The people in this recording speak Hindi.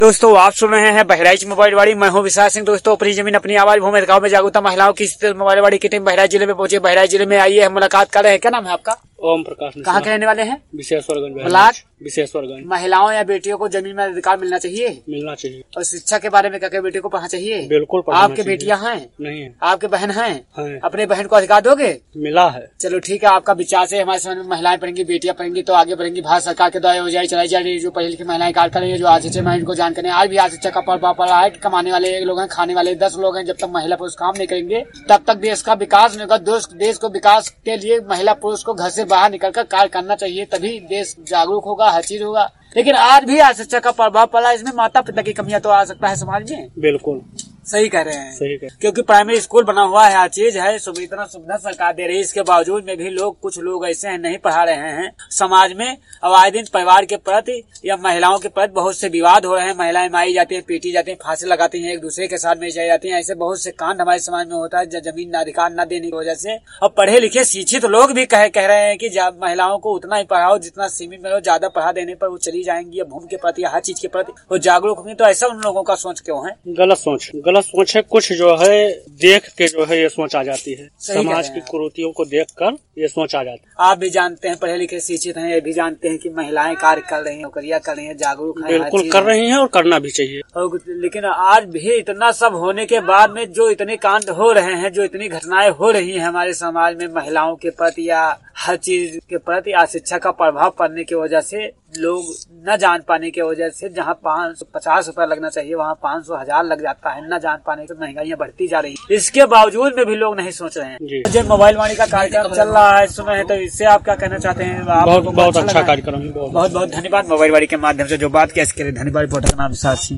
दोस्तों आप सुन रहे हैं बहराइच मोबाइल वाड़ी। मैं हूं विशाल सिंह। दोस्तों अपनी जमीन अपनी आवाज भूमि गाँव में जागरूकता महिलाओं की मोबाइल वाड़ी की टीम बहराइच जिले में पहुंची। बहराइच जिले में आइए हम मुलाकात कर रहे हैं। क्या नाम है आपका? ओम प्रकाश। कहाँ के रहने वाले हैं? विशेश्वरगंज। ब्लॉक विशेश्वरगंज। महिलाओं या बेटियों को जमीन में अधिकार मिलना चाहिए। मिलना चाहिए। और शिक्षा के बारे में क्या बेटियों को पढ़ना चाहिए? बिल्कुल। आपके बेटियां हैं? नहीं है। आपके बहन हैं? है। अपने बहन को अधिकार दोगे? मिला है। चलो ठीक है, आपका विचार से हमारे समाज में महिलाएं पढ़ेंगी, बेटियां पढ़ेंगी तो आगे बढ़ेंगी। भारत सरकार के द्वारा योजनाएं चलाई जा रही है जो पहले लिखी महिलाएं कार्य कर रही है, जो आज से महिला को जान करें। आज भी आज शिक्षा का प्रभाव पड़ रहा है कि कमाने वाले 1 लोग हैं, खाने वाले 10 लोग हैं। जब तक महिला पुरुष काम नहीं करेंगे तब तक देश का विकास नहीं होगा। देश को विकास के लिए महिला पुरुष को घर से बाहर निकलकर कार्य करना चाहिए, तभी देश जागरूक होगा, हर चीज होगा। लेकिन आज भी आज शिक्षा का प्रभाव पड़ा, इसमें माता पिता की कमियां तो आ सकता है समाज में। बिल्कुल सही कह रहे हैं। सही कह। क्योंकि प्राइमरी स्कूल बना हुआ है, हर चीज है, इतना सुविधा सरकार दे रही है। इसके बावजूद में भी कुछ लोग ऐसे हैं नहीं पढ़ा रहे हैं समाज में। अब आए दिन परिवार के प्रति या महिलाओं के प्रति बहुत से विवाद हो रहे हैं। महिलाएं मारी जाती हैं, पीटी जाती हैं, फांसी लगाती हैं, एक दूसरे के साथ में चली जाती हैं। ऐसे बहुत से कांड हमारे समाज में होता है जमीन अधिकार न देने की वजह से। और पढ़े लिखे शिक्षित लोग भी कह रहे हैं कि महिलाओं को उतना ही पढ़ाओ जितना सीमित में हो। ज्यादा पढ़ा देने पर वो चली जाएंगी या भूमि के प्रति हर चीज के प्रति वो जागरूक होंगी। तो ऐसा उन लोगों का सोच क्यों है? गलत सोच है। कुछ जो है देख के जो है ये सोच आ जाती है। समाज की कुरीतियों को देखकर ये सोच आ जाती है। आप भी जानते हैं, पढ़े लिखे शिक्षित हैं, ये भी जानते हैं कि महिलाएं कार्य कर रही हैं, नौकरियां कर रही हैं, जागरूक हैं, बिल्कुल कर रही हैं और करना भी चाहिए। लेकिन आज भी इतना सब होने के बाद में जो इतने कांड हो रहे हैं, जो इतनी घटनाएं हो रही हैं हमारे समाज में महिलाओं के प्रति या हर चीज के प्रति, शिक्षा का प्रभाव पड़ने की वजह से, लोग न जान पाने की वजह से, जहाँ 550 रुपया लगना चाहिए वहाँ 500 1000 लग जाता है। न जान पाने से महंगाइयाँ बढ़ती जा रही है। इसके बावजूद में भी लोग नहीं सोच रहे हैं। जो मोबाइल वाणी का कार्यक्रम चल रहा है सुन रहे हैं, तो इससे आप क्या कहना चाहते हैं? बहुत अच्छा कार्यक्रम है। बहुत बहुत धन्यवाद मोबाइल वाणी के माध्यम से जो बात किया इसके लिए धन्यवाद। रिपोर्टर का नाम विशाल सिंह।